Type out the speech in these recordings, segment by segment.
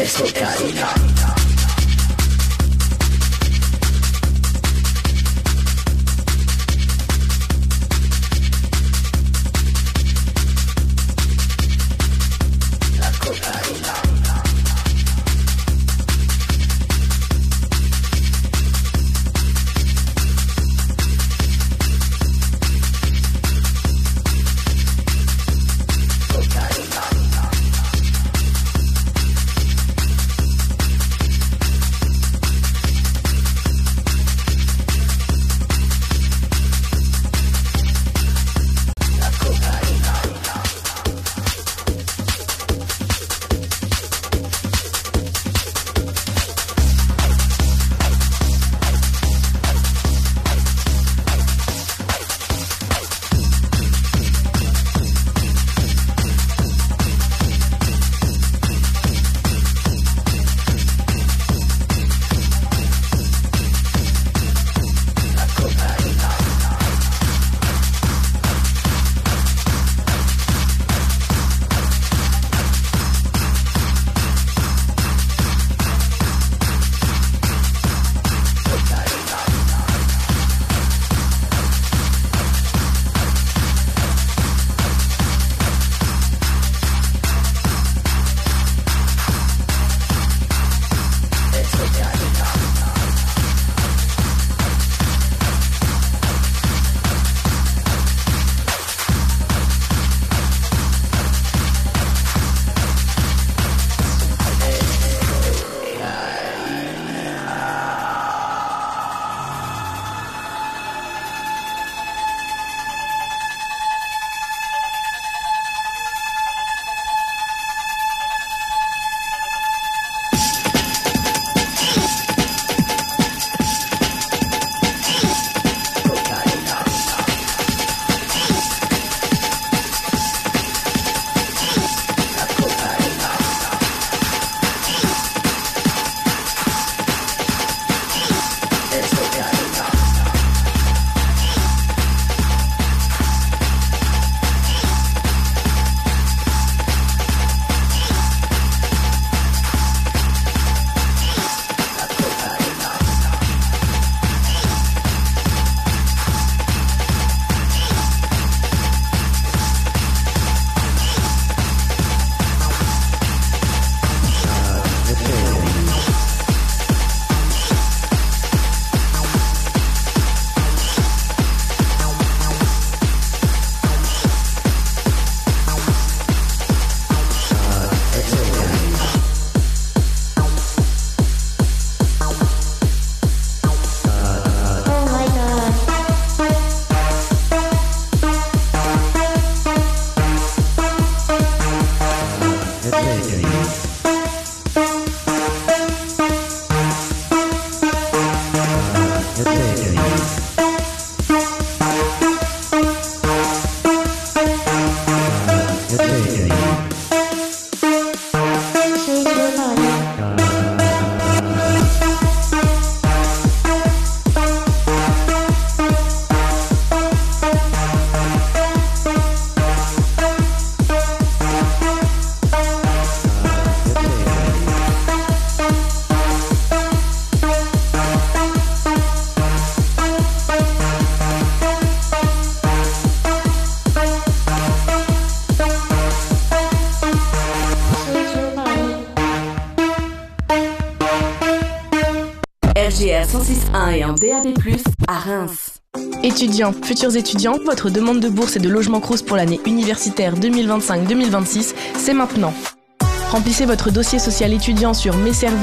RJR 106.1 et en DAB+, à Reims. Étudiants, futurs étudiants, votre demande de bourse et de logement Crous pour l'année universitaire 2025-2026, c'est maintenant. Remplissez votre dossier social étudiant sur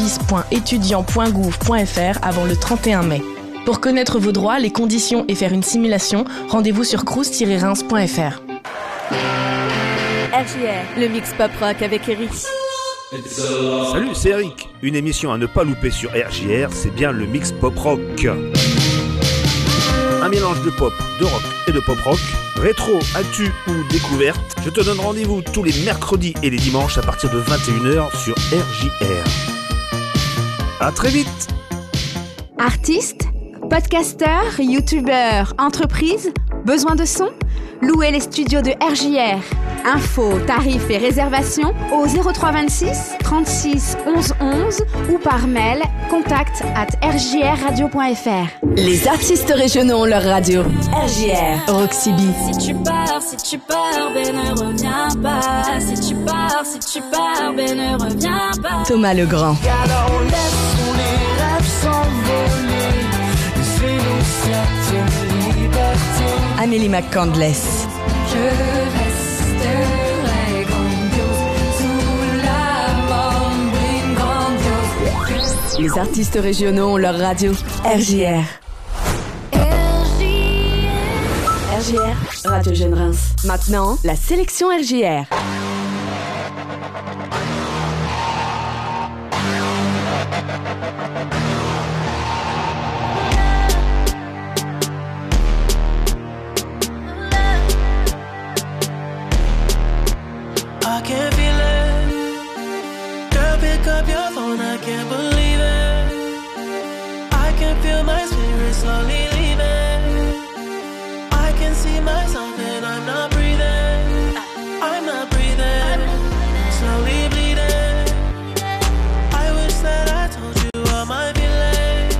messervices.etudiant.gouv.fr avant le 31 mai. Pour connaître vos droits, les conditions et faire une simulation, rendez-vous sur crous-reims.fr. RJR, le mix pop rock avec Eric. Salut, c'est Eric. Une émission à ne pas louper sur RJR, c'est bien le mix pop rock. Un mélange de pop, de rock et de pop rock, rétro, actu ou découverte. Je te donne rendez-vous tous les mercredis et les dimanches à partir de 21h sur RJR. À très vite. Artistes, podcasteurs, youtubeurs, entreprises, besoin de son ? Louez les studios de RJR. Infos, tarifs et réservations au 0326 36 11 11 ou par mail contact@rjrradio.fr. Les artistes régionaux ont leur radio. RJR, Roxy-B. Si tu pars, ben ne reviens pas. Si tu pars, ben ne reviens pas. Thomas Legrand. Alors laissons les rêves s'envoler. Laissez-nous cette liberté. Amélie McCandless. Je resterai grandiose sous la membrane grandiose. Les artistes régionaux ont leur radio. RJR. RJR, Radio Jeune Reims. Maintenant, la sélection RJR. I can't feel it. Girl, pick up your phone, I can't believe it. I can feel my spirit slowly leaving. I can see myself and I'm not breathing. I'm not breathing. Slowly bleeding. I wish that I told you all my feelings.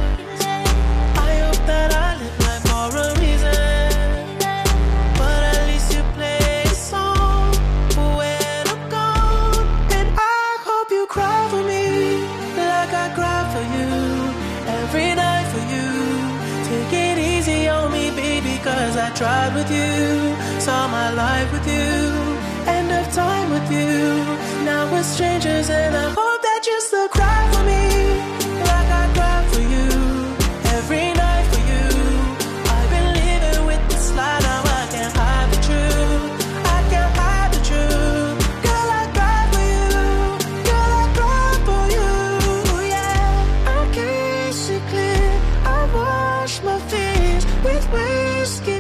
I hope that I live life for a reason. But at least you play a song when I'm gone. And I hope you cry for me like I cry for you. Every night for you. Take it easy on me, baby, cause I tried with you. Saw my life with you. End of time with you. Now we're strangers and I hope that you still cry for me like I cry for you. Every night for you. I've been living with this lie, now I can't hide the truth. I can't hide the truth. Girl, I cry for you. Girl, I cry for you. Yeah, I can't see clear. I wash my fears with whiskey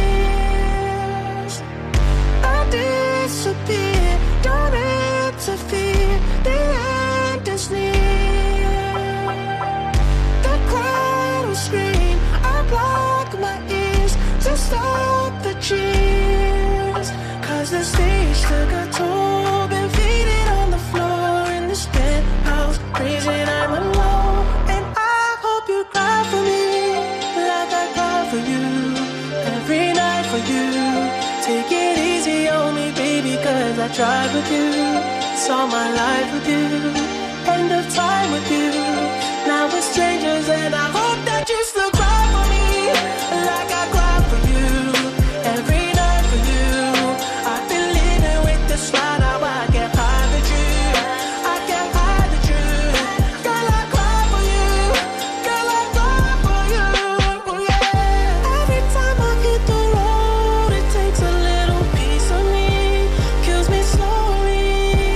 tears. I disappear, don't interfere. The end is near. The crowd will scream. I block my ears to stop the cheers. Cause the stage took a toll. Been faded on the floor in this penthouse. Crazy, I'm alone. And I hope you cry for me like I cry for you. Every night for you. Take it easy on me, baby, cause I tried with you. Saw my life with you. End of time with you. Now we're strangers and I hope that you still cry for me like I cry for you. Every night for you. I've been living with this lie, now I can't hide the truth. I can't hide the truth. Girl, I cry for you. Girl, I cry for you. Yeah. Every time I hit the road, it takes a little piece of me. Kills me slowly.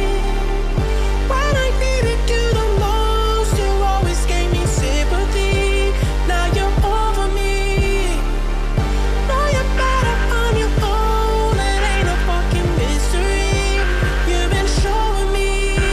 When I needed you the most, you always gave me sympathy. Now you're over me. Now you're better on your own. It ain't a fucking mystery. You've been showing me.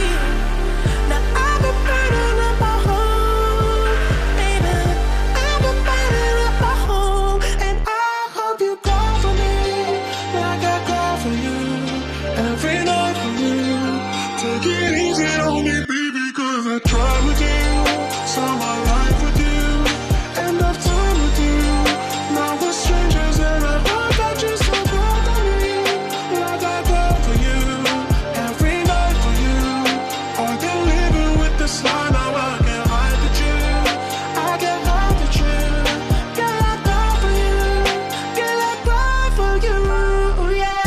Now I've been burning up my home, baby. I've been burning up my home, and I hope you cry for me like I cry for you. Every night for you. Take it easy on me, baby, cause I tried with you. Saw my life with you. End of time with you. Now we're strangers and I hope that you still cry for me like I cry for you. Every night for you. I've been living with this lie, now I can't hide the truth. I can't hide the truth. Girl, I cry for you. Girl, I cry for you. Yeah.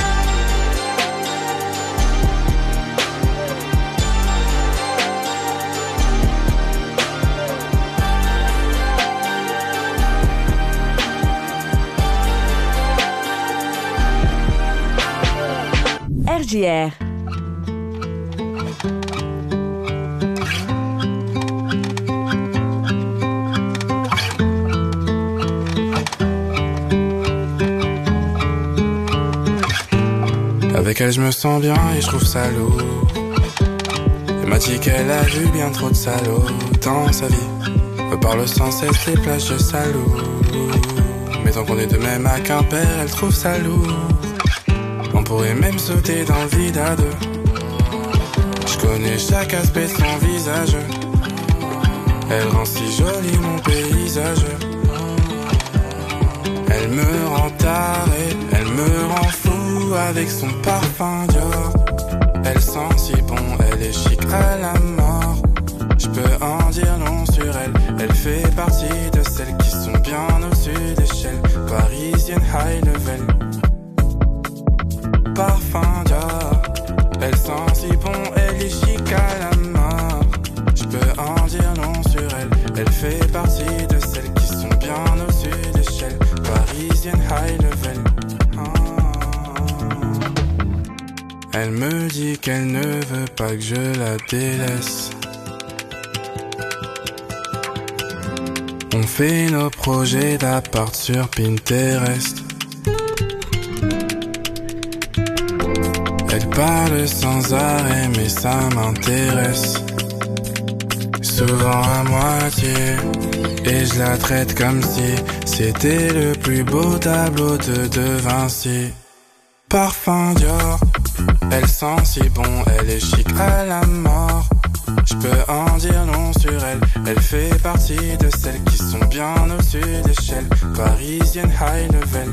RJR. Avec elle je me sens bien et je trouve ça lourd. Elle m'a dit qu'elle a vu bien trop de salauds dans sa vie. Me parle sans cesse les plages de Salou. Mais tant qu'on est de même à Quimper, elle trouve ça lourd. On pourrait même sauter dans le vide à deux. Je connais chaque aspect de son visage. Elle rend si joli mon paysage. Elle me rend taré, elle me rend fou avec son parfum Dior. Elle sent si bon, elle est chic à la mort. Je peux en dire long sur elle. Elle fait partie de celles qui sont bien au-dessus d'échelle. Parisienne high level. Parfum Dior. Elle sent si bon, elle est chic à la mort. Je peux en dire long sur elle. Elle fait partie de celles qui sont bien au-dessus d'échelle. Parisienne high level. Elle me dit qu'elle ne veut pas que je la délaisse. On fait nos projets d'appart sur Pinterest. Elle parle sans arrêt mais ça m'intéresse. Souvent à moitié. Et je la traite comme si c'était le plus beau tableau de Vinci. Parfum Dior. Elle sent si bon, elle est chic à la mort. Je peux en dire long sur elle. Elle fait partie de celles qui sont bien au-dessus d'échelle. Parisienne high level.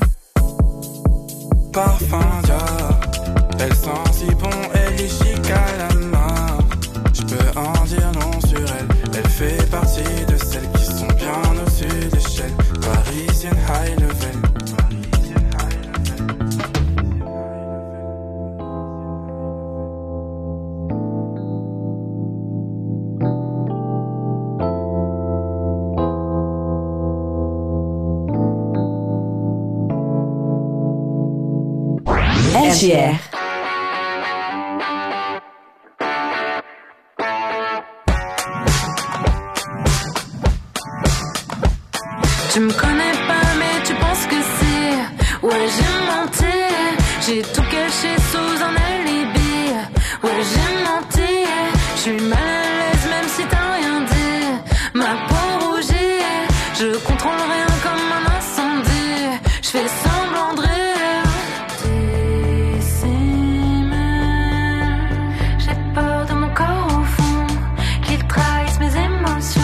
Parfum Dior. Elle sent si bon, elle est chic à la mort. Je peux en dire long sur elle. Elle fait partie de celles qui sont bien au-dessus d'échelle. Parisienne high level. RJR. Tu me connais pas mais tu penses que c'est. Ouais j'ai menti. J'ai tout caché sous un alibi. Ouais j'ai menti. Je suis mal à l'aise même si t'as rien dit. Ma peau rougit. Je contrôle rien comme un incendie. Je fais semblant de rire. J'ai peur de mon corps au fond. Qu'il trahisse mes émotions.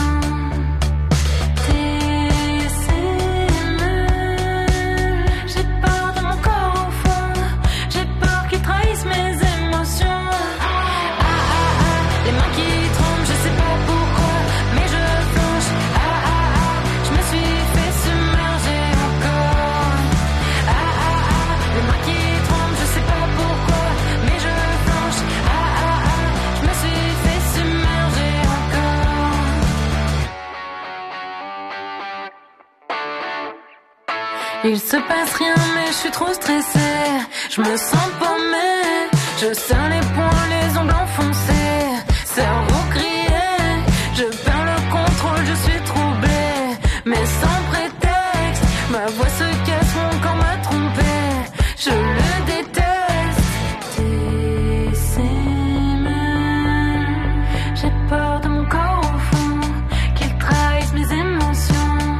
Il se passe rien mais je suis trop stressée. Je me sens paumée. Je serre les poings, les ongles enfoncés. Cerveau grillé. Je perds le contrôle, je suis troublée. Mais sans prétexte. Ma voix se casse, mon corps m'a trompée. Je le déteste. J'ai peur de mon corps au fond. Qu'il trahisse mes émotions.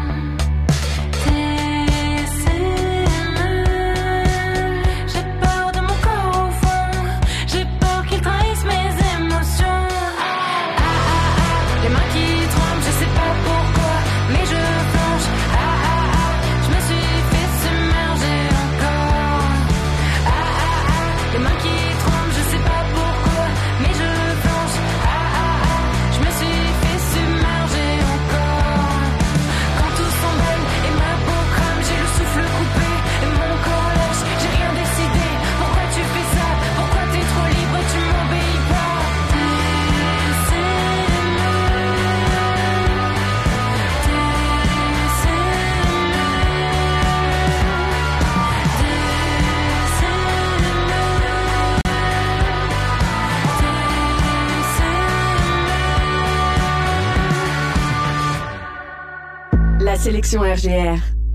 La sélection RJR.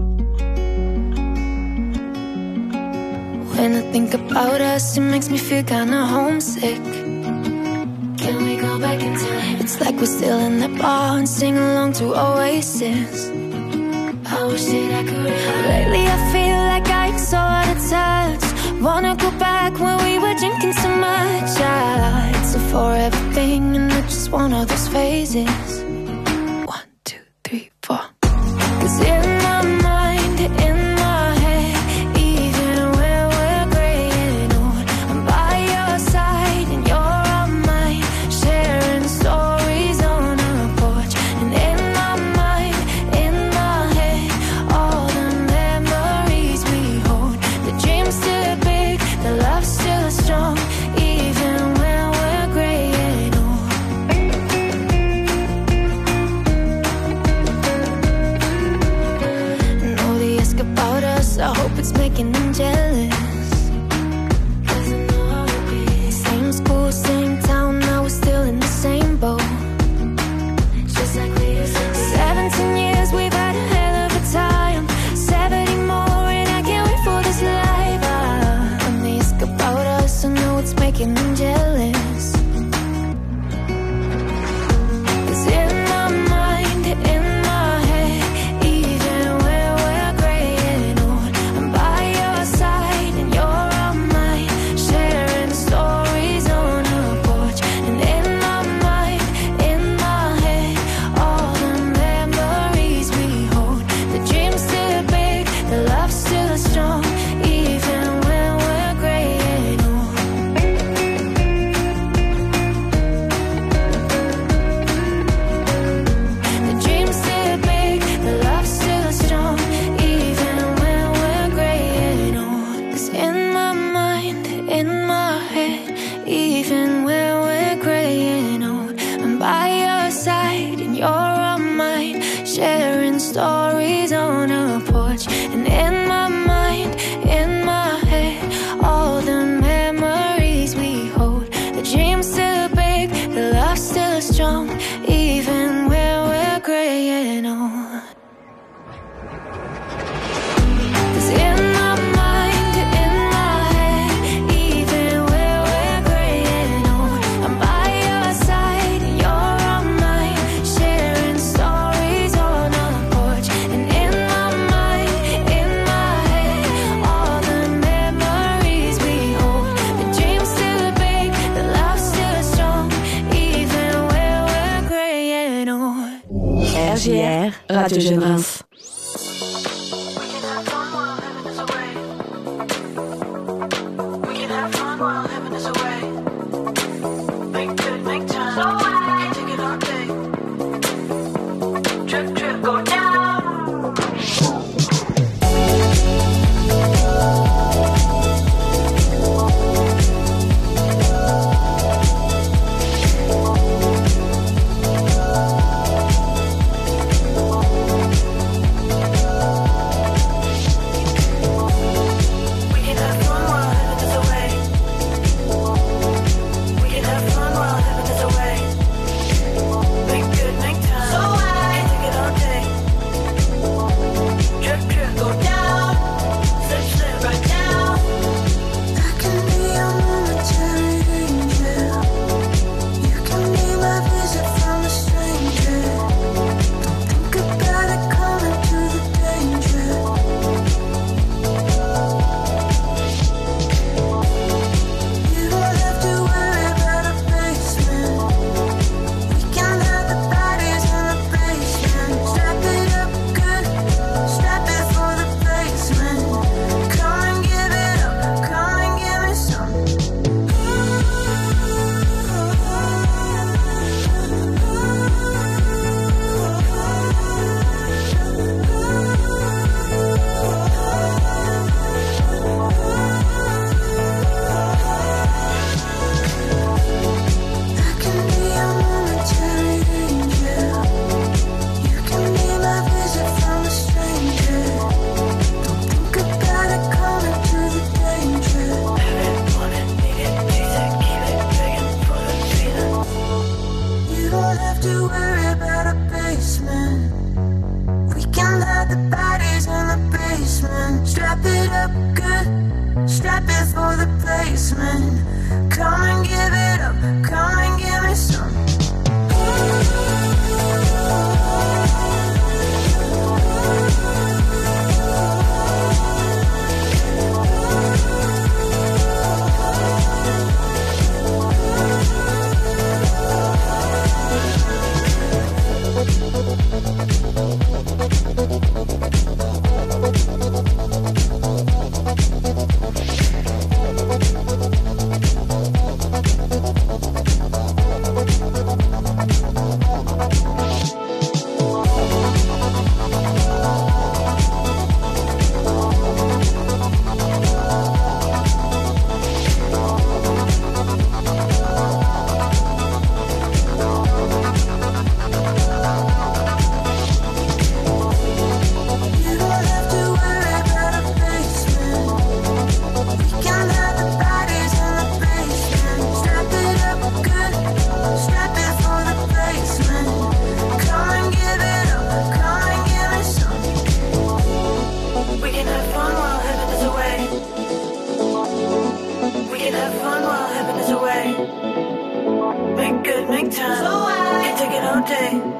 When I think about us, it makes me feel kinda homesick. Can we go back in time? It's like we're still in that bar and sing along to Oasis. I wish that I could. Lately I feel like I'm so out of touch. wanna go back when we were drinking so much. It's a forever thing, and it's just one of those phases. 1, 2, 3, 4. 'Cause in my mind, in my head, even when we're graying old, I'm by your side and you're on mine, sharing stories on a porch. And in my mind, in my head, all the memories we hold. The dream's still big, the love's still strong, even when we're graying old. And all they ask about us, I hope it's making them jealous. 'Cause I know how it be. Same school, same town, now we're still in the same boat. Just like we used to be. 17 years, we've had a hell of a time. 70 more, and I can't wait for this life. And they ask about us, I know it's making them jealous. 'Cause in my mind, in my head, even when we're graying old, I'm by your side and you're on mine, sharing stories on a porch. And in my mind, in my head, all the memories we hold. The dream's still big, the love's still strong, even when we're graying old. The dream's still big, the love's still strong, even when we're graying old. 'Cause in my mind, in my head, even when we're graying old, I'm by your side and you're on mine, sharing stories on a porch. And in my mind, in my head, all the memories we hold. The dream's still big, the love's still strong, even when we're graying old. 'Cause in my mind, in my head, even when we're graying old, I'm by your side and you're on mine, sharing stories on a porch. And in my mind, in my head, all the memories we hold. The dream's still big, the love's still strong, even when we're graying old. RJR, Radio Jeune Reims.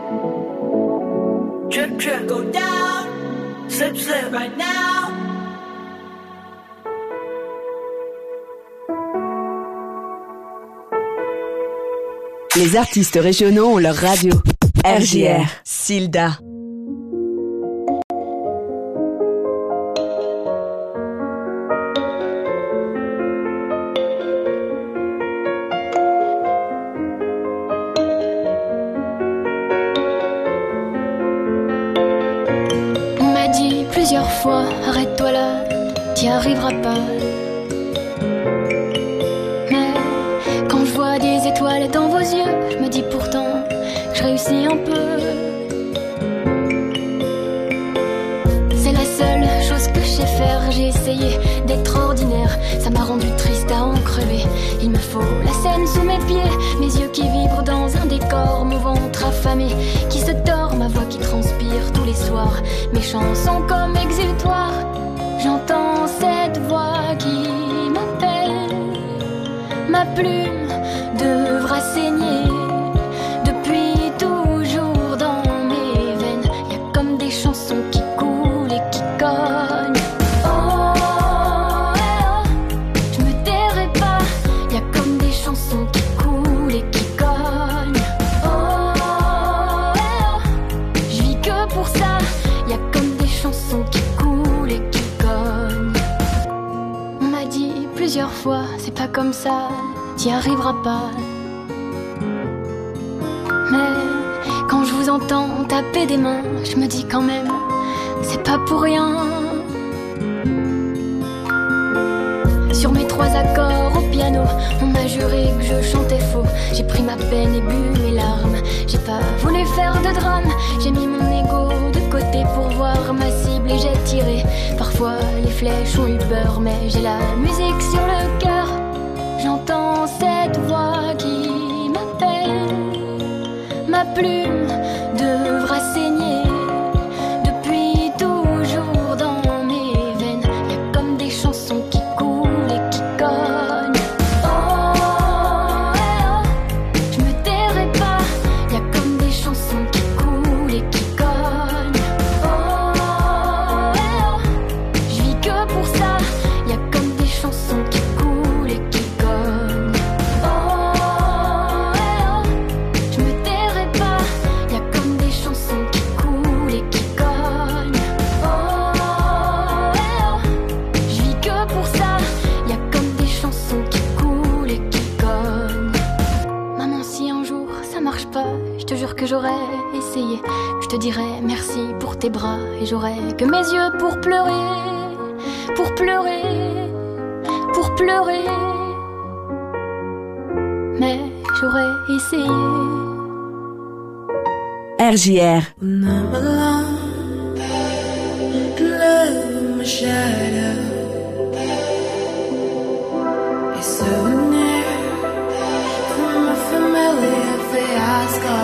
Drip, drip, go down. Slip, slip right now. Les artistes régionaux ont leur radio. RJR, Silda. On m'a dit plusieurs fois, arrête-toi là, t'y arriveras pas. Mais quand je vois des étoiles dans vos yeux, je me dis pourtant que je réussis un peu. C'est la seule chose que je sais faire, j'ai essayé d'être ordinaire. Ça m'a rendu triste à en crever. Il me faut la scène sous mes pieds, mes yeux qui vibrent dans un décor, mon ventre affamé qui se tord, ma voix qui transpire tous les soirs, mes chansons comme exutoires. J'entends cette voix qui m'appelle, ma plume devra saigner. Depuis toujours dans mes veines, y a comme des chansons qui coulent et qui cognent. Oh, eh oh, je me tairai pas, y a comme des chansons qui coulent et qui cognent. Oh, eh oh, je vis que pour ça, y a comme des chansons qui coulent et qui cognent. On m'a dit plusieurs fois, c'est pas comme ça, t'y arriveras pas. Mais quand je vous entends taper des mains, je me dis quand même, c'est pas pour rien. Sur mes 3 accords au piano, on m'a juré que je chantais faux. J'ai pris ma peine et bu mes larmes. J'ai pas voulu faire de drame. J'ai mis mon ego de côté pour voir ma cible et j'ai tiré. Parfois les flèches ont eu peur, mais j'ai la musique sur le cœur. J'entends cette voix qui m'appelle, ma plume devra saigner. Depuis toujours dans mes veines, y a comme des chansons qui coulent et qui cognent. Oh, eh oh, je me tairai pas, y a comme des chansons qui coulent et qui cognent. Oh, eh oh, je vis que pour ça, y a comme des chansons qui coulent et qui cognent. Oh, eh oh, je me tairai pas, y a comme des chansons qui coulent et qui cognent. Oh, eh oh, je vis que pour ça, y a comme des chansons qui coulent et qui cognent. Maman, si un jour ça marche pas, je te jure que j'aurais essayé. Je te dirais merci pour tes bras et j'aurais que mes yeux pour pleurer, pour pleurer, pour pleurer. Mais j'aurais essayé. RJR. When I'm alone, in love with my shadow. It's so near from a familiar fiasco.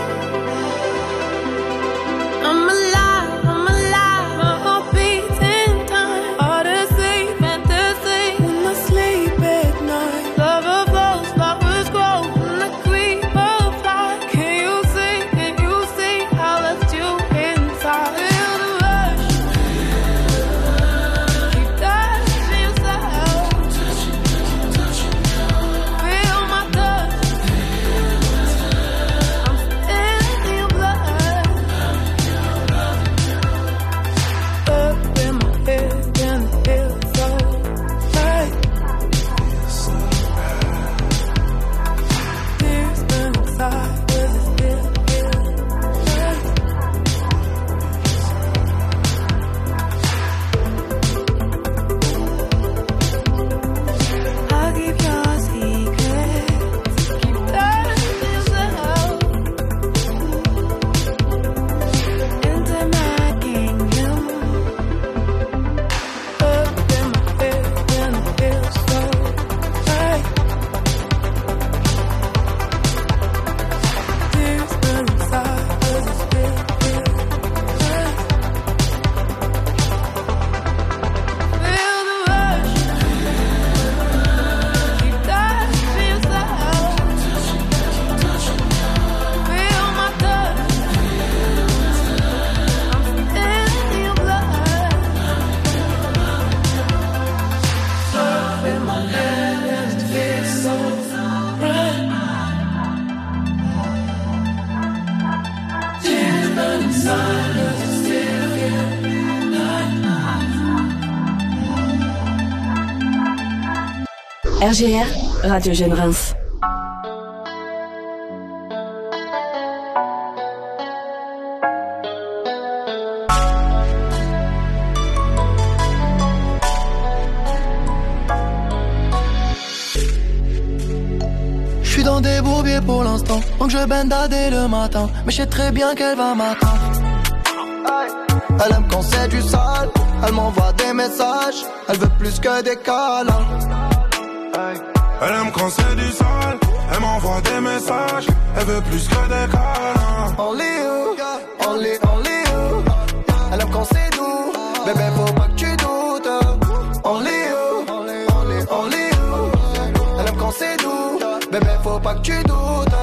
I'm alive, my heart beats in time. Odyssey, fantasy, when I sleep at night. Love flows, flowers grow, and the creeper fly. Can you see how I left you inside? Feel the rush, keep touching yourself. RGR, Radio Jeune Reims. J'suis dans des bourbiers pour l'instant, donc je benda dès le matin, mais je sais très bien qu'elle va m'attendre. Elle aime quand c'est du sale, elle m'envoie des messages, elle veut plus que des câlins. Elle aime quand c'est du sale, elle m'envoie des messages, elle veut plus que des câlins. Only you, only you. Elle aime quand c'est doux, bébé faut pas que tu doutes. Only you, only you. Elle aime quand c'est doux, bébé faut pas que tu doutes.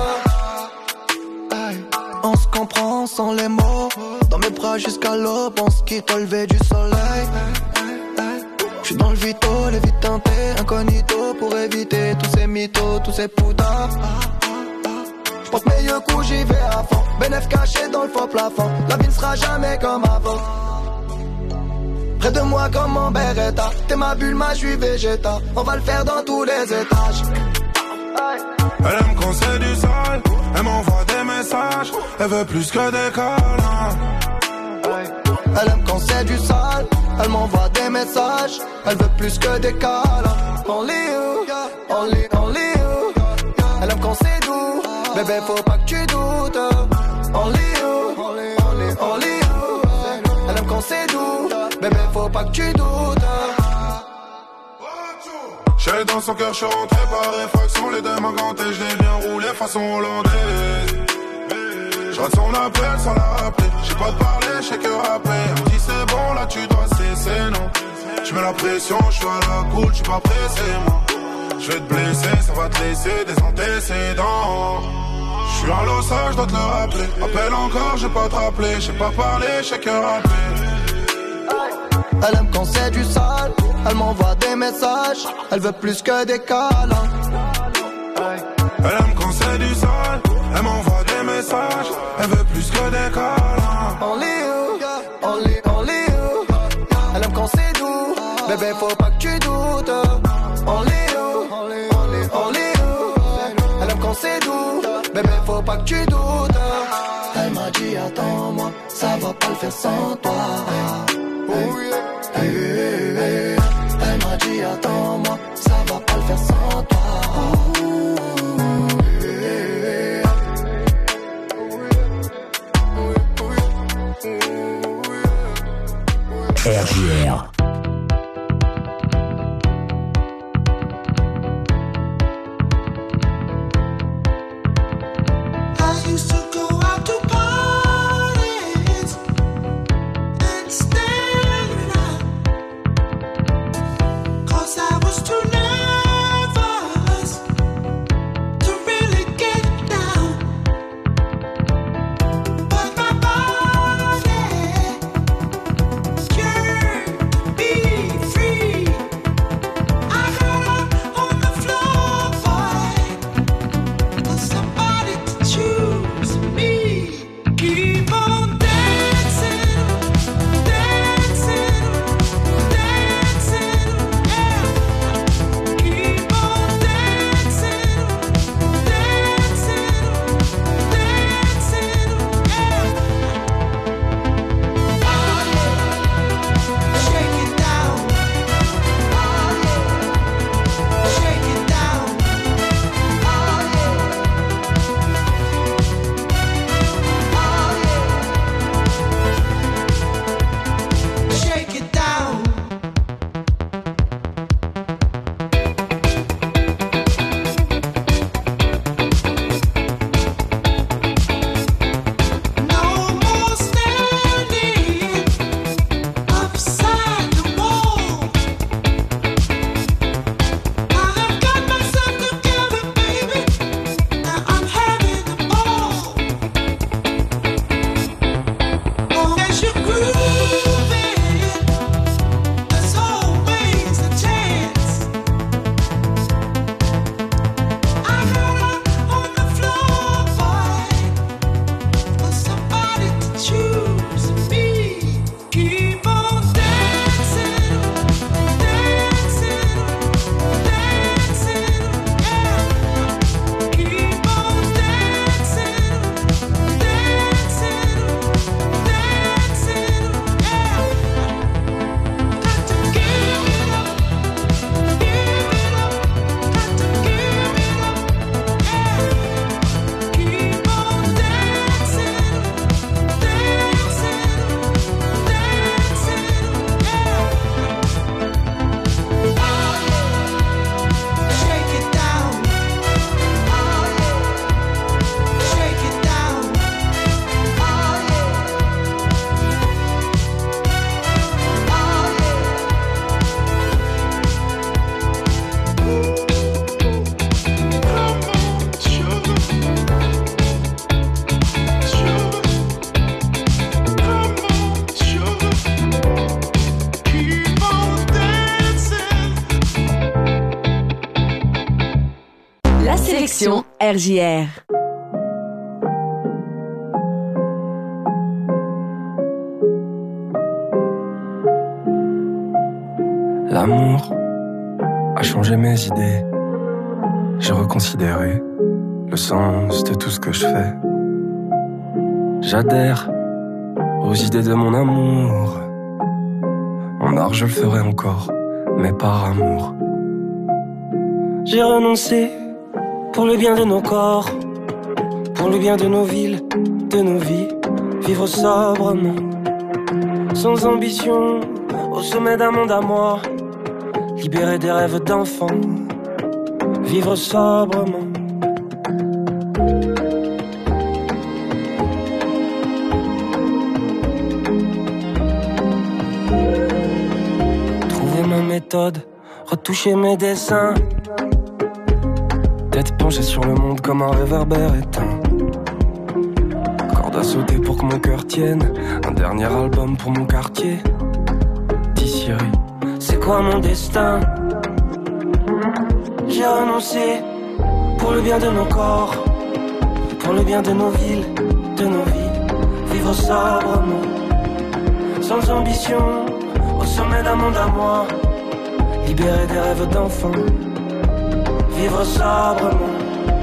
On se comprend sans les mots, dans mes bras jusqu'à l'aube, on se quitte au lever du soleil. J'suis dans le vito, les vies teintées, incognito pour éviter tous ces mythos, tous ces poutards. J'porte mes yeux coups, j'y vais à fond. Bénéf caché dans le faux plafond, la vie ne sera jamais comme avant. Près de moi comme en Beretta, t'es ma bulle, ma j'suis végéta. On va le faire dans tous les étages. Elle aime quand c'est du sale, elle m'envoie des messages, elle veut plus que des câlins. Elle aime quand c'est du sale, elle m'envoie des messages, elle veut plus que des câlins. Only you, only you. Elle aime quand c'est doux, bébé faut pas que tu doutes. Only you, only you. Elle aime quand c'est doux, bébé faut pas que tu doutes. J'ai dans son cœur, j'suis rentré par réfraction, les deux mains gantées, j'l'ai bien roulé façon hollandaise. J'rate son appel sans la rappeler, j'ai pas de parler, j'sais que rapper. Elle me dit c'est bon, là tu dois cesser, non. J'mets la pression, j'suis à la cool, j'suis pas pressé, moi. J'vais te blesser, ça va te laisser des antécédents. J'suis un lossage, j'dois te le rappeler. Appelle encore, j'ai pas te rappeler, j'sais pas parler, j'sais que rapper. Elle aime quand c'est du sale, elle m'envoie des messages, elle veut plus que des câlins. Elle aime quand c'est du sale, elle m'envoie des messages, elle veut plus que des câlins. Only you, only you. Elle aime quand c'est doux, bébé faut pas que tu doutes. Only you, only you. Elle aime quand c'est doux, bébé faut pas que tu doutes. Elle m'a dit attends-moi, ça va pas le faire sans toi. Elle m'a dit attends-moi, ça va pas le faire sans toi. RJR. Be Réservation RJR. L'amour a changé mes idées. J'ai reconsidéré le sens de tout ce que je fais. J'adhère aux idées de mon amour. En art je le ferai encore, mais par amour. J'ai renoncé pour le bien de nos corps, pour le bien de nos villes, de nos vies. Vivre sobrement, sans ambition, au sommet d'un monde à moi. Libérer des rêves d'enfants, vivre sobrement. Trouver ma méthode, retoucher mes dessins. Tête penchée sur le monde comme un réverbère éteint. Corde à sauter pour que mon cœur tienne. Un dernier album pour mon quartier. Thierry, c'est quoi mon destin? J'ai renoncé pour le bien de nos corps, pour le bien de nos villes, de nos vies. Vivre sobrement, sans ambition, au sommet d'un monde à moi. Libérer des rêves d'enfants, vivre sobrement.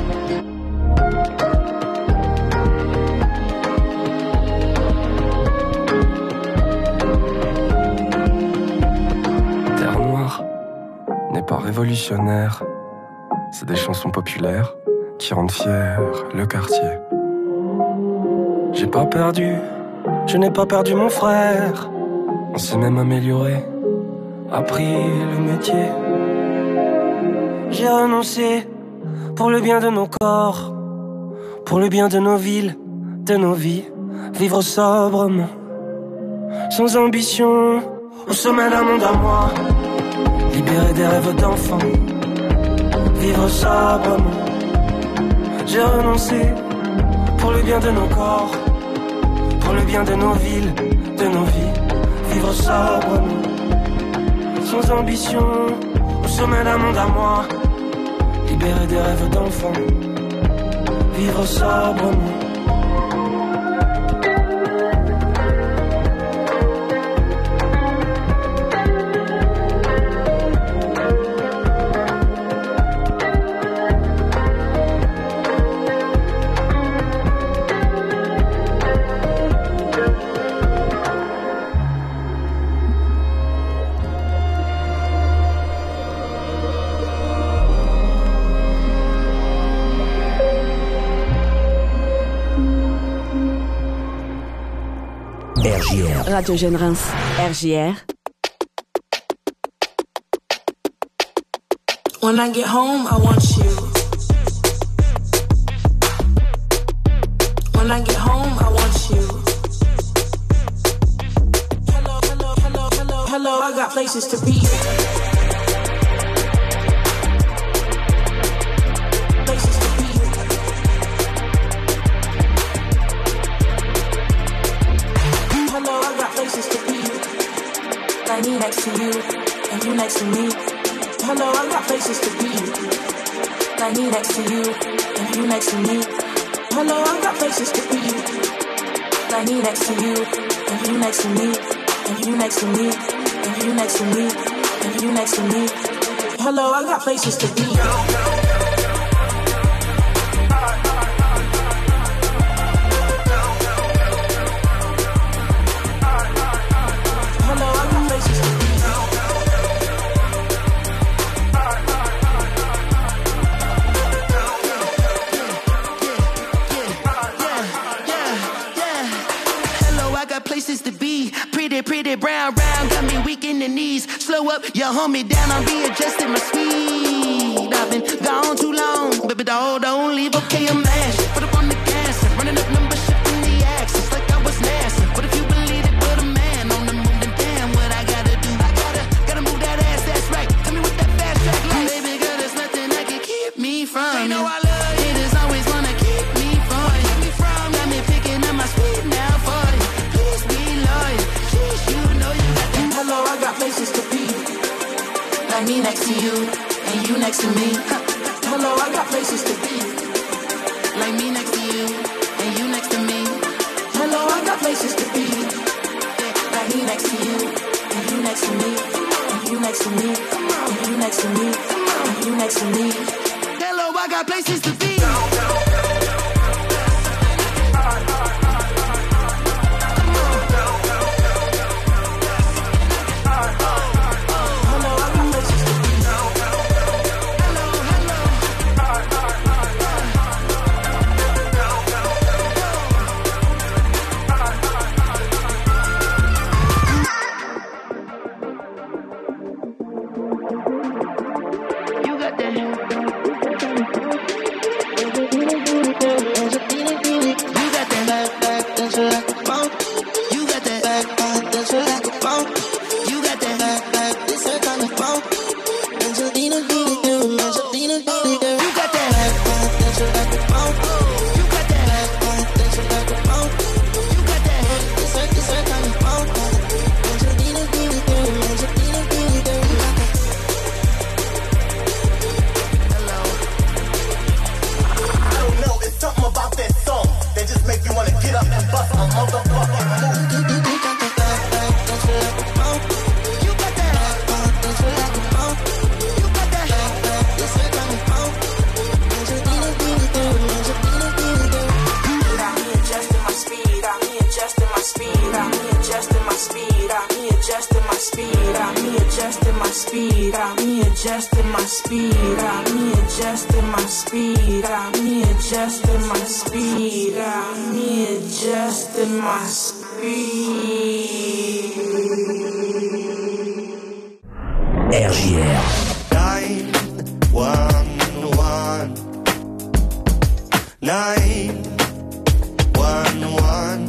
Terre Noire n'est pas révolutionnaire. C'est des chansons populaires qui rendent fier le quartier. J'ai pas perdu, je n'ai pas perdu mon frère. On s'est même amélioré, appris le métier. J'ai renoncé pour le bien de nos corps, pour le bien de nos villes, de nos vies. Vivre sobrement, sans ambition, au sommet d'un monde à moi. Libérer des rêves d'enfants, vivre sobrement. J'ai renoncé pour le bien de nos corps, pour le bien de nos villes, de nos vies. Vivre sobrement, sans ambition, au sommet d'un monde à moi. Libérer des rêves d'enfants, vivre sobrement. RJR. Radio Jeune Reims. RJR. When I get home, I want you. When I get home, I want you. Hello, hello, hello, hello, hello, I got places to be. Places to be. Hello, I got places to be. Like me next to you, and you next to me. Hello, I got places to be. Like me next to you, and you next to me. Hello, I got places to be. Like me next to you, and you next to me, and you next to me, and you next to me, and you next to me. Hello, I got places to be. Pretty brown, got me weak in the knees. Slow up, you hold me down, I'm readjusting my speed. I've been gone too long, baby doll, don't leave, okay, I'm mashing. Put up on the gas, running up numbers, shifting the axis like I was NASA. But if you believe it, put a man on the move, then damn what I gotta do. I gotta move that ass, that's right. Tell me what that fast track like. Baby girl, there's nothing that can keep me from you. Know I love you. Haters always wanna keep me from you. Got me picking up my speed now for you. Please be loyal. Hello, I got places to be. Like me next to you, and you next to me. Hello, I got places to be. next to me, and you next to me, and you next to me. Hello, I got places to be. RJR 911 911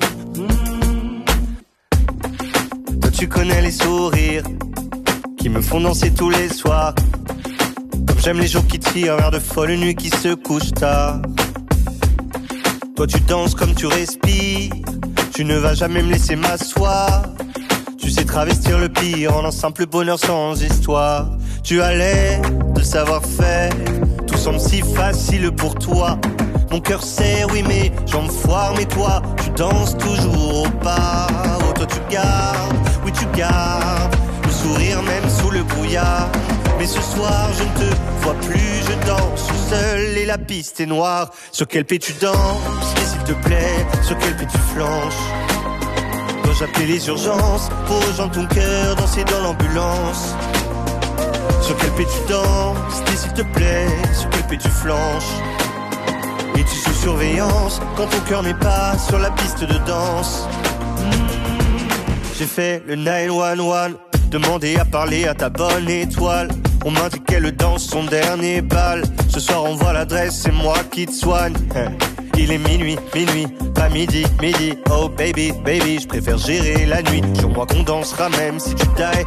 Toi tu connais les sourires qui me font danser tous les soirs. Comme j'aime les jours qui tirent vers de folles nuits qui se couchent tard. Toi tu danses comme tu respires, tu ne vas jamais me laisser m'asseoir. Tu sais travestir le pire en un simple bonheur sans histoire. Tu as l'air de savoir-faire, tout semble si facile pour toi. Mon cœur sait, oui mes jambes foirent, mais toi tu danses toujours au pas. Oh toi tu gardes, oui tu gardes le sourire même sous le brouillard. Mais ce soir je ne te vois plus, je danse seul et la piste est noire. Sur quel pied tu danses, et s'il te plaît, sur quel pied tu flanches? Dois-je appeler les urgences pour rejoindre ton cœur, danser dans l'ambulance? Sur quel pied tu danses, et s'il te plaît, sur quel pied tu flanches? Es-tu sous surveillance quand ton cœur n'est pas sur la piste de danse? J'ai fait le 911, demandé à parler à ta bonne étoile. On m'a dit qu'elle danse son dernier bal. Ce soir on voit l'adresse, c'est moi qui te soigne. Il est minuit, pas midi. Oh baby, je préfère gérer la nuit. Jure-moi qu'on dansera même si tu die.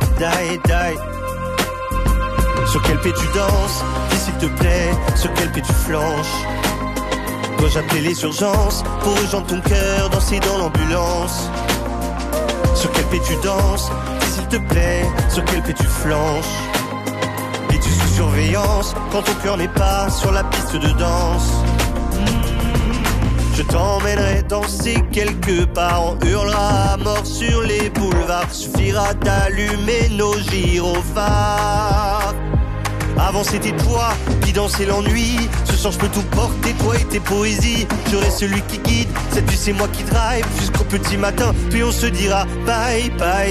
Sur quel pied tu danses, dis s'il te plaît, sur quel pied tu flanches? Dois-je appeler les urgences pour rejoindre ton cœur, danser dans l'ambulance? Sur quel pied tu danses, dis s'il te plaît, sur quel pied tu flanches? Es-tu sous surveillance quand ton cœur n'est pas sur la piste de danse? Je t'emmènerai danser quelque part, on hurlera à mort sur les boulevards. Suffira d'allumer nos gyrophares. Avant c'était toi qui dansais l'ennui. Ce soir je peux tout porter, toi et tes poésies. J'aurai celui qui guide, cette nuit c'est moi qui drive jusqu'au petit matin, puis on se dira bye.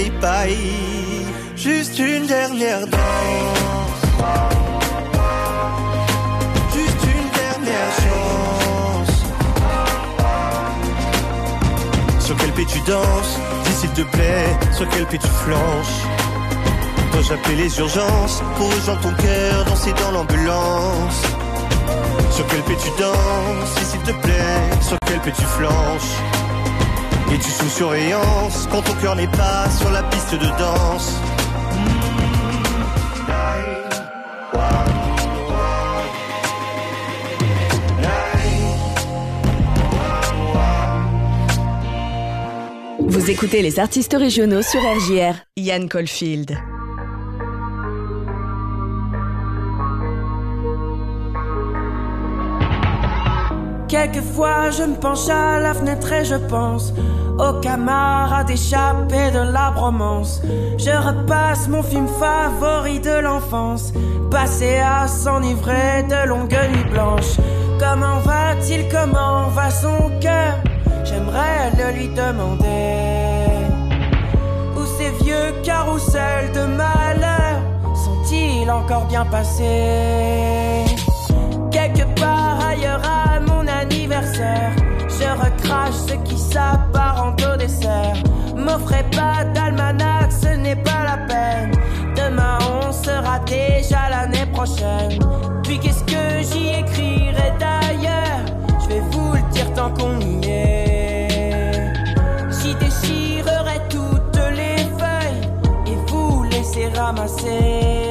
Juste une dernière danse, juste une dernière chance. Sur quel pied tu danses, dis s'il te plaît, sur quel pied tu flanches? Dois-je appeler les urgences pour rejoindre ton cœur, danser dans l'ambulance? Sur quel pied tu danses, dis s'il te plaît, sur quel pied tu flanches? Es-tu sous surveillance quand ton cœur n'est pas sur la piste de danse? Vous écoutez les artistes régionaux sur RJR. Yann Caulfield. Quelquefois je me penche à la fenêtre et je pense aux camarades échappés de la bromance. Je repasse mon film favori de l'enfance, passé à s'enivrer de longues nuits blanches. Comment va-t-il, comment va son cœur? J'aimerais le lui demander. Où ces vieux carousels de malheur sont-ils encore bien passés? Quelque part ailleurs à mon anniversaire, je recrache ce qui s'apparente au dessert. M'offrez pas d'almanach, ce n'est pas la peine. Demain on sera déjà l'année prochaine. Puis qu'est-ce que j'y écrirai d'ailleurs? Je vais vous le dire tant qu'on y est. J'y déchirerai toutes les feuilles et vous laisser ramasser.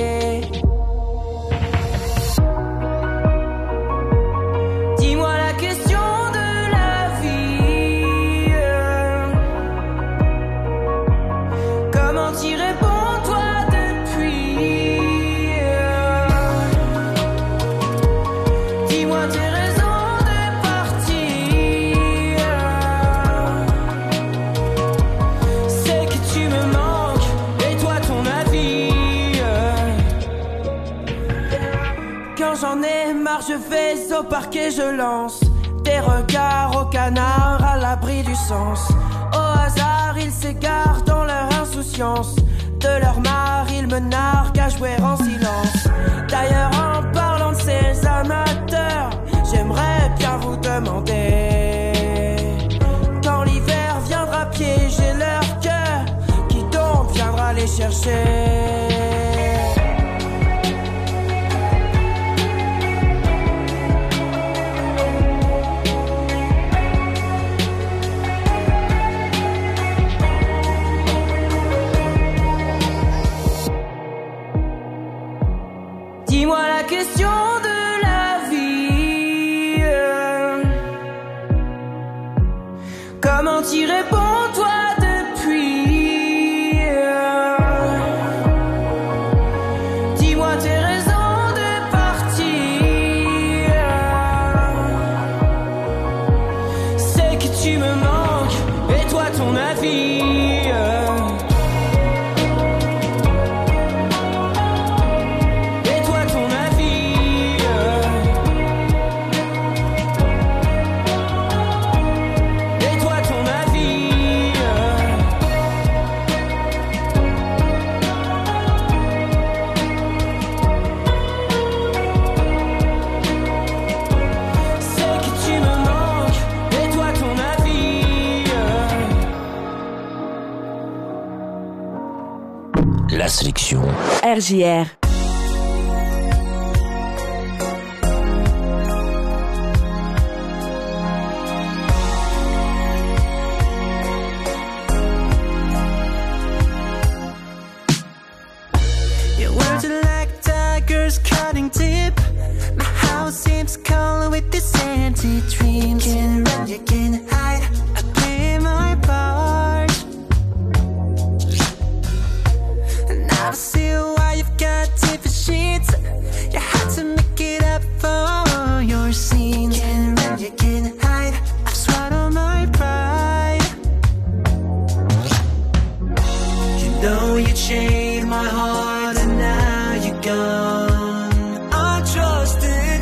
Je vais au parquet, je lance des regards aux canards à l'abri du sens. Au hasard, ils s'égarent dans leur insouciance. De leur mare, ils me narguent à jouer en silence. D'ailleurs, en parlant de ces amateurs, j'aimerais bien vous demander, quand l'hiver viendra piéger leur cœur, qui donc viendra les chercher? Dis-moi la question de la vie. Comment t'y réponds toi depuis? Dis-moi tes raisons de partir. C'est que tu me manques, et toi ton avis. La sélection RJR. Your words are like daggers cutting deep. My house seems cold with these empty dreams. Can't run, you can't hide. I play my part. And I see why you've got different sheets. You had to make it up for your scene. Can't run, you can't hide. I've swallowed my pride. You know you changed my heart and now you're gone. I trusted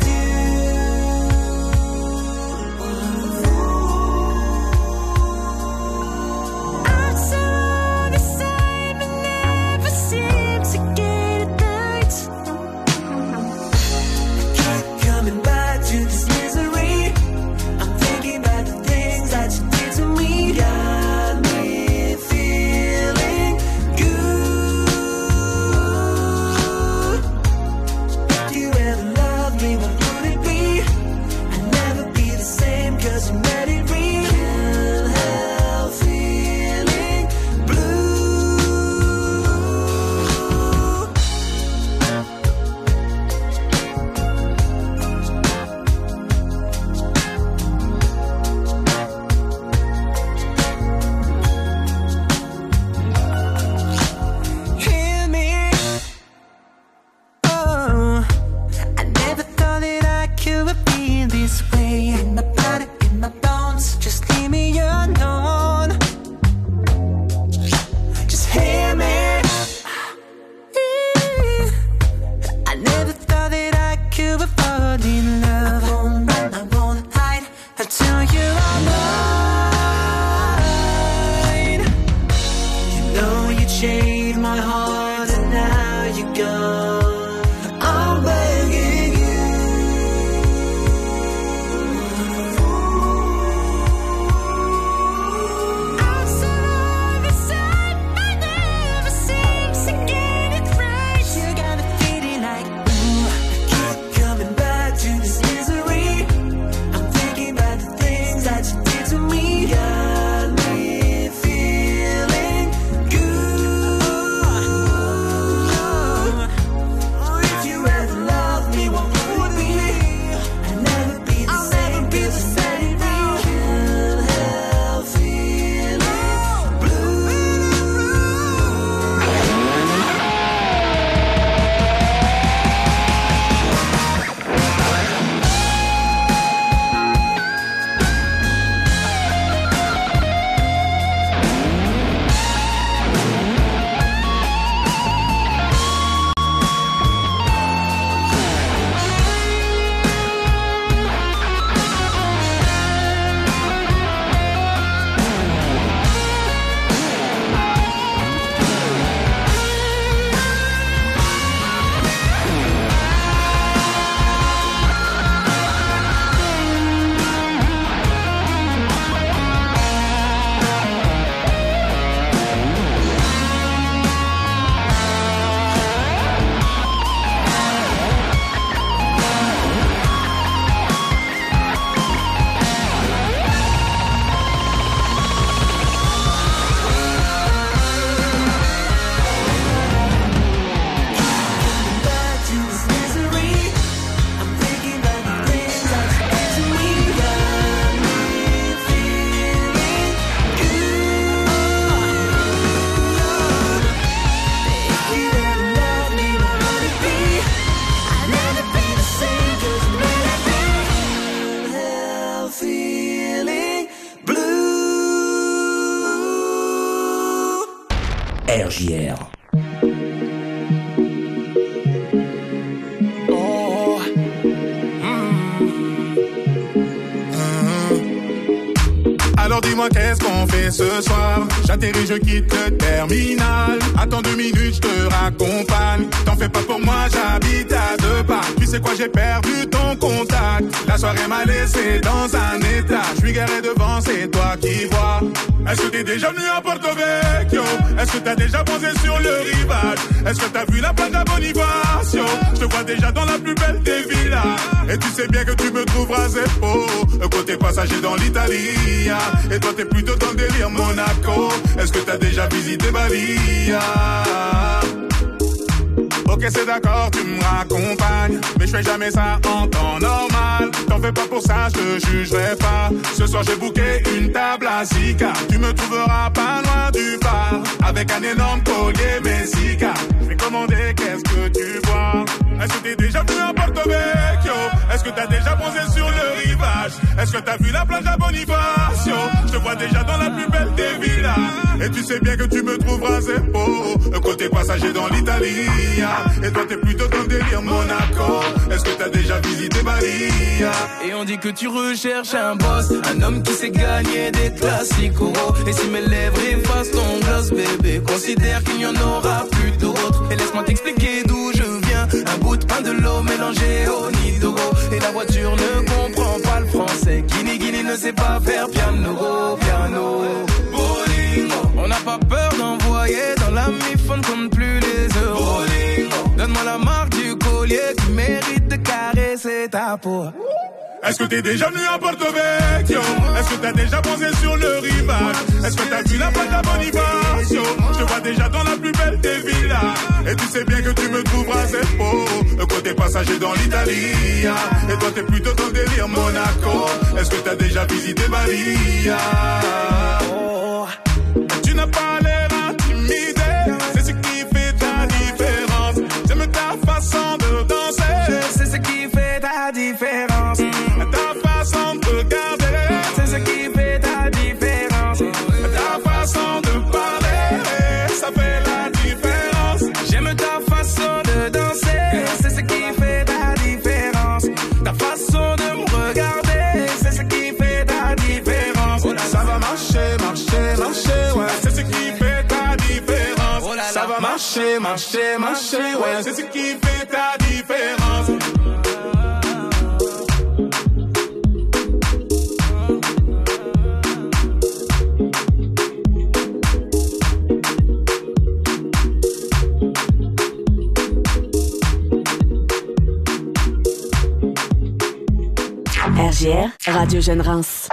changed my heart and now you're gone. I'm begging you. I'll survive the sun, I never seems to get it right. You got a feeling like, ooh, I keep coming back to this misery. I'm thinking about the things that you did to me. Got me feeling good. Oh, if you ever loved me, what would it be? I'd never be the same, be the same. Can't help feeling blue. Back to this misery. I'm thinking about the things that you did to me. Got me feeling good. If you ever loved me, what would it be? I'd never be the same, 'cause you made me feeling blue. RJR. Alors dis-moi qu'est-ce qu'on fait ce soir? J'atterris, je quitte le terminal. Attends 2 minutes, je te raccompagne. T'en fais pas pour moi, j'habite à 2 pas. Tu sais quoi, j'ai perdu ton contact. La soirée m'a laissé dans un état. Je suis garé devant, c'est toi qui vois. Est-ce que t'es déjà venu à Porto Vecchio? Est-ce que t'as déjà posé sur le rivage? Est-ce que t'as vu la plage à Bonifacio? Je te vois déjà dans la plus belle des villas. Et tu sais bien que tu me trouveras zéro côté passager dans l'Italie. Et toi t'es plutôt dans le délire Monaco. Est-ce que t'as déjà visité Bali? Ok c'est d'accord, tu me raccompagnes, mais je fais jamais ça en temps normal. T'en fais pas pour ça, je te jugerai pas. Ce soir j'ai booké une table à Zika. Tu me trouveras pas loin du bar, avec un énorme collier Messica. Je vais commander, qu'est-ce que tu bois? Est-ce que t'es déjà venu à Porto Vecchio? Est-ce que t'as déjà posé sur le rivage? Est-ce que t'as vu la plage à Bonifacio? Je te vois déjà dans la plus belle des villas. Et tu sais bien que tu me trouveras zéro côté passager dans l'Italie. Et toi t'es plutôt dans le délire Monaco. Est-ce que t'as déjà visité Bali? Et on dit que tu recherches un boss, un homme qui sait gagner des classicos. Et si mes lèvres effacent ton gloss, bébé, considère qu'il n'y en aura plus d'autres. Et laisse-moi t'expliquer d'où je viens. Un bout de pain, de l'eau mélangé au nido. Et la voiture ne comprend pas le français. Guini Guini ne sait pas faire piano, piano. Bolingo, on n'a pas peur d'envoyer dans la mi-fond, compte plus les euros. Bolingo, donne-moi la marque du collier qui mérite de caresser ta peau. Est-ce que t'es déjà venu à Porto Vecchio? Est-ce que t'as déjà posé sur le rivage? Est-ce que t'as vu la plage à Bonifacio? Je te vois déjà dans la plus belle des villas. Et tu sais bien que tu me trouveras zéro côté passager dans l'Italie. Et toi t'es plutôt dans le délire Monaco. Est-ce que t'as déjà visité Bali? Tu n'as pas l'air intimidé, c'est ce qui fait ta différence. J'aime ta façon de danser, c'est ce qui fait ta différence. Ta façon de regarder, c'est ce qui fait ta différence. Ta façon de parler, ça fait la différence. J'aime ta façon de danser, c'est ce qui fait ta différence. Ta façon de me regarder, c'est ce qui fait ta différence. Ça va marcher, marcher. va marcher, marcher, marcher. Ouais, c'est ce qui fait ta différence. RJR, Radio Jeune Reims.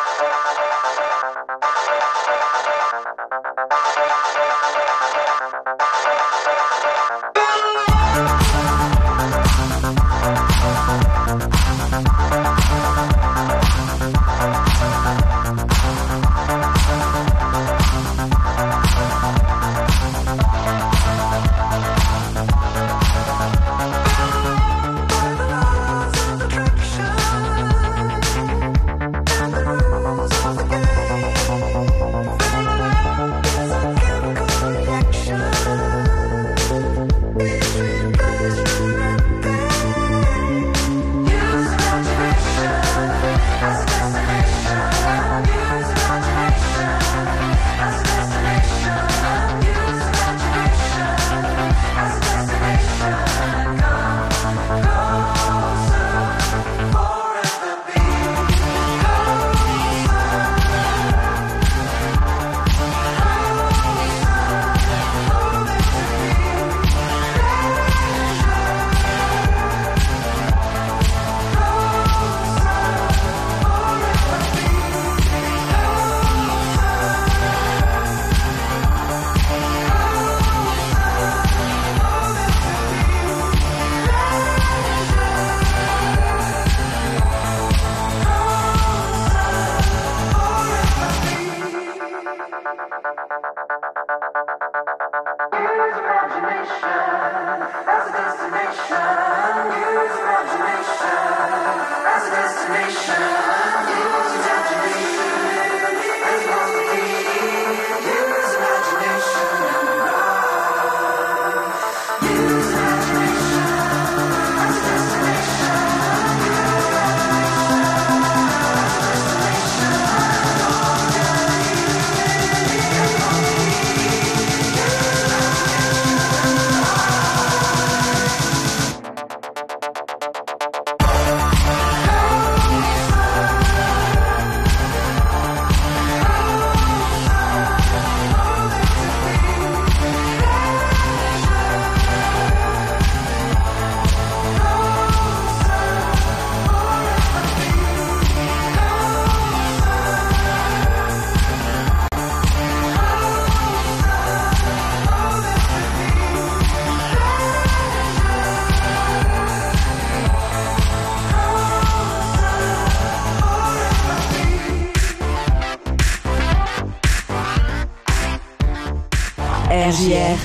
RJR.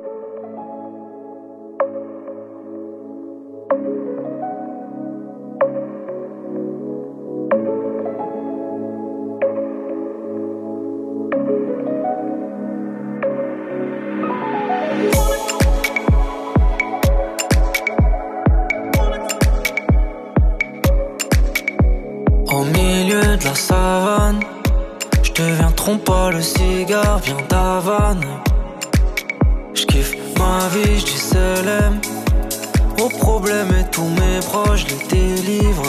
Au milieu de la savane, je deviens trompe-pas, le cigare vient d'Havane. J'kiffe ma vie, j'dis salam aux problèmes et tous mes proches les délivre.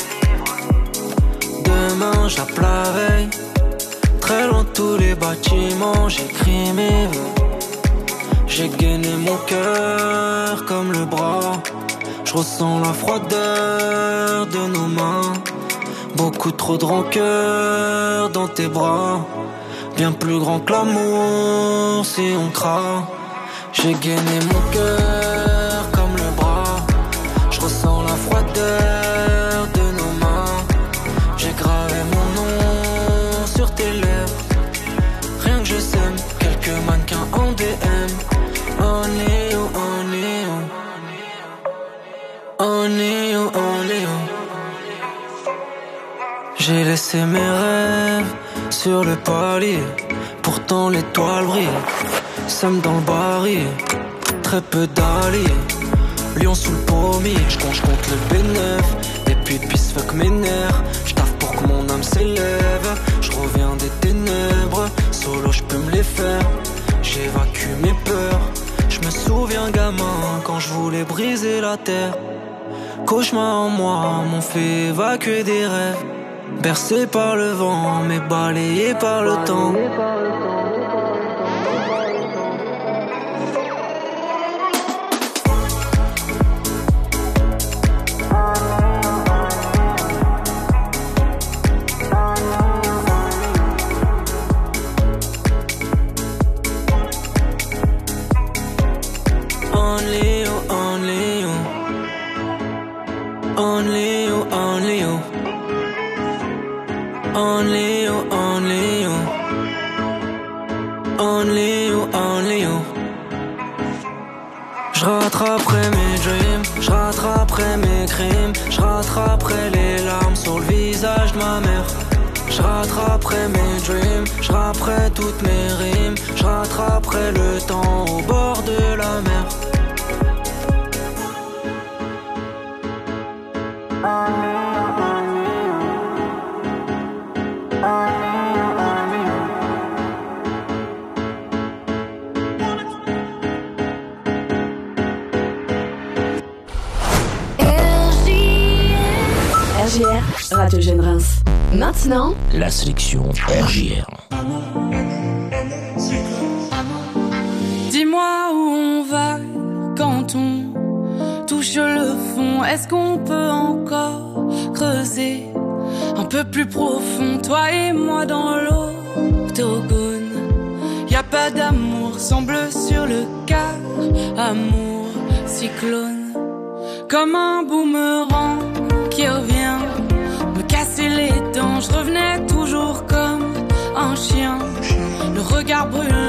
Demain j'appe la veille, très loin de tous les bâtiments, j'écris mes vœux. J'ai gainé mon cœur comme le bras, j'ressens la froideur de nos mains. Beaucoup trop de rancœur dans tes bras, bien plus grand que l'amour si on craint. J'ai gainé mon cœur comme le bras, je ressens la froideur de nos mains. J'ai gravé mon nom sur tes lèvres, rien que je sème, quelques mannequins en DM. On est où, on est où, on est où, on est où. J'ai laissé mes rêves sur le palier, pourtant l'étoile brille. Somme dans le baril, très peu d'alliés. Lion sous le pommier, j'compte le bénéf. Et puis fuck mes nerfs, j'taffe pour que mon âme s'élève. J'reviens des ténèbres, solo j'peux me les faire. J'évacue mes peurs, voulait briser la terre. Cauchemar en moi m'ont fait évacuer des rêves. Bercé par le vent, mais balayé par le temps. Only you, only you. Only you, only you. Only you, only you. Only you, only you. J'rattraperai mes dreams, j'rattraperai mes crimes, j'rattraperai les larmes sur le visage de ma mère. J'rattraperai mes dreams, j'rattraperai toutes mes rimes, j'rattraperai le temps au bord de la mer. RJR, Radio Jeune Reims. Maintenant, la sélection RJR. Dis-moi où on va quand on touche le fond. Est-ce qu'on peut encore creuser un peu plus profond, toi et moi dans l'octogone? Y a pas d'amour, semble sur le quart. Amour, cyclone, comme un boomerang qui revient me casser les dents. Je revenais toujours comme un chien, le regard brûlant.